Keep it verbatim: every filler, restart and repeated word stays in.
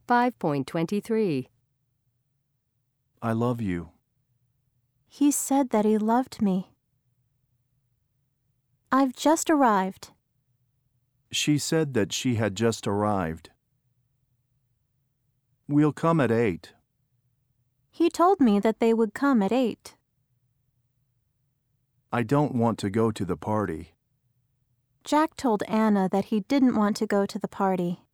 five point two three. I love you. He said that he loved me. I've just arrived. She said that she had just arrived. We'll come at eight. He told me that they would come at eight. I don't want to go to the party. Jack told Anna that he didn't want to go to the party.